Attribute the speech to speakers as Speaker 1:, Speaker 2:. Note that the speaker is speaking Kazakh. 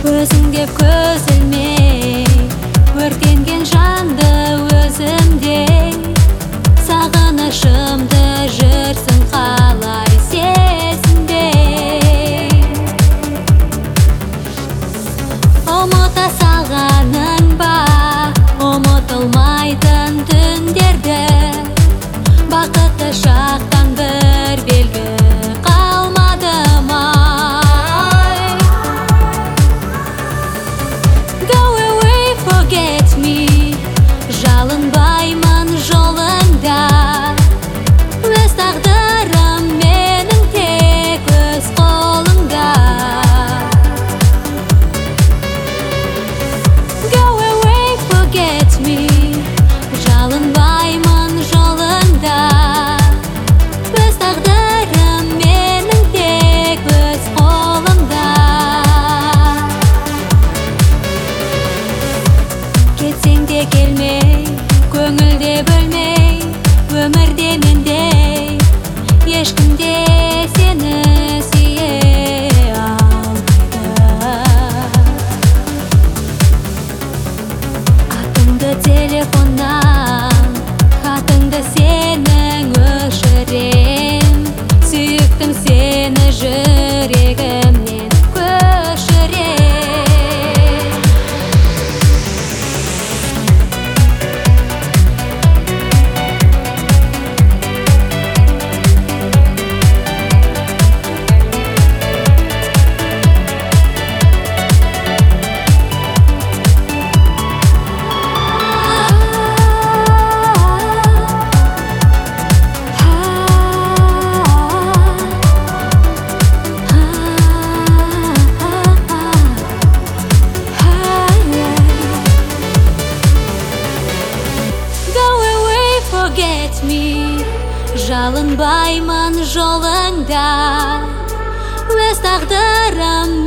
Speaker 1: Көзің деп көз ілмей, өртенген жанды өзімдей, сағынышымды жүрсің қалай сезінбей. Ұмыта салғаның ба ұмытылмайтын түндерді, бақытты шақтан бір белгі қалмады ма? Go away, forget me, жалынбаймын жолыңда, өз тағдырым менің тек өз қолымда. Go away, forget me, жалынбаймын жолыңда, өз тағдырым менің тек өз қолымда. Кетсең де келмей, көңілде бөлмей, өмірде мендей ешкім де сені сүйе алмайды. Атыңды телефоннан, хатыңды сенің өшірем, сүйіктім сені жүрегімнен көшірем. Forget me, жалынбаймын жолыңда, өз тағдырым